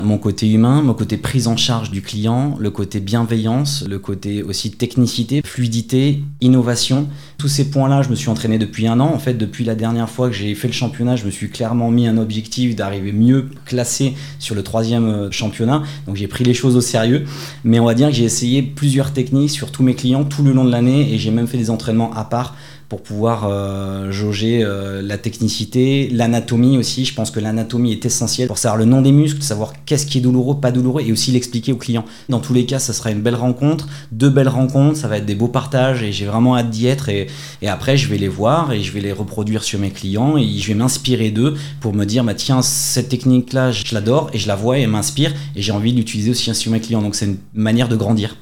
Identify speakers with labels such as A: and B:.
A: Mon côté humain, mon côté prise en charge du client, le côté bienveillance, le côté aussi technicité, fluidité, innovation. Tous ces points-là, je me suis entraîné depuis 1 an. En fait, depuis la dernière fois que j'ai fait le championnat, je me suis clairement mis un objectif d'arriver mieux classé sur le 3e championnat. Donc j'ai pris les choses au sérieux. Mais on va dire que j'ai essayé plusieurs techniques sur tous mes clients tout le long de l'année et j'ai même fait des entraînements à part pour pouvoir jauger la technicité, l'anatomie aussi. Je pense que l'anatomie est essentielle pour savoir le nom des muscles, savoir qu'est-ce qui est douloureux, pas douloureux, et aussi l'expliquer aux clients. Dans tous les cas, ça sera une belle rencontre, 2 belles rencontres, ça va être des beaux partages et j'ai vraiment hâte d'y être. Et après, je vais les voir et je vais les reproduire sur mes clients et je vais m'inspirer d'eux pour me dire, tiens, cette technique-là, je l'adore et je la vois et elle m'inspire et j'ai envie de l'utiliser aussi sur mes clients. Donc c'est une manière de grandir.